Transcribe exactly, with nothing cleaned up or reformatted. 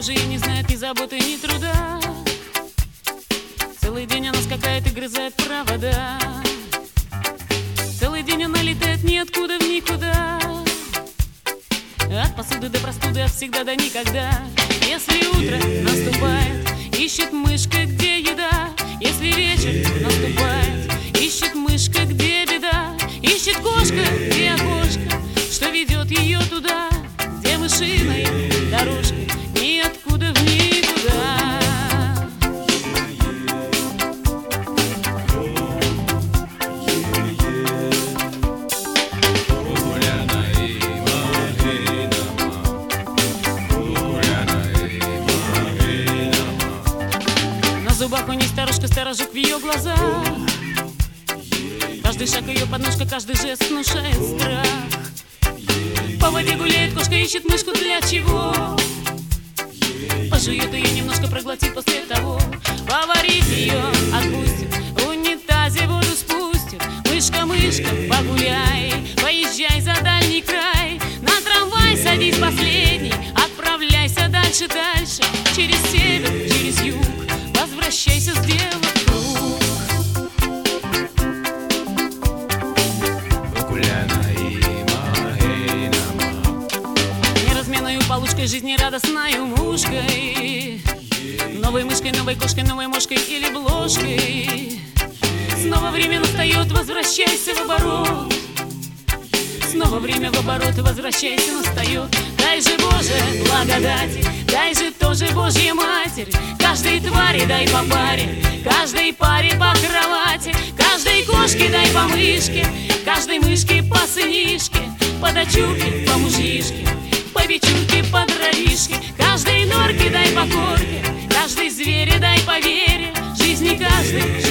Божией не знает ни заботы, ни труда. Целый день она скакает и грызает провода. Целый день она летает ниоткуда в никуда. От посуды до простуды, от всегда до никогда. Если утро наступает, ищет мышка, где еда. Если вечер наступает, ищет мышка, где беда. Ищет кошка, где окошко, что ведет ее туда, где мышиная дорожка ниоткуда в никуда. На зубах у ней старушка, сторожок в ее глазах. Каждый шаг ее подножка, каждый жест внушает страх. По воде гуляет кошка, ищет мышку для чего? Пожует ее немножко, проглотит после того. Поварит ее, отпустит, в унитазе воду спустит. Мышка, мышка, погуляй, поезжай за дальний край. На трамвай садись последний, отправляйся дальше, дальше. Через север, через юг, возвращайся, сделав круг. Неразменную получкой, жизнерадостною мушкой, новой мышкой, новой кошкой, новой мошкой или бложкой. Снова время настает, возвращайся в оборот. Снова время в оборот, возвращайся, настает. Дай же, Боже, благодати, дай же тоже Божья Матерь. Каждой твари дай по паре, каждой паре по кровати. Каждой кошке дай по мышке, каждой мышке по сынишке. По дочурке, по мужишке, по бичурке, по дровишке. Каждой норке дай по корке, каждой звере дай по вере. Жизни каждой,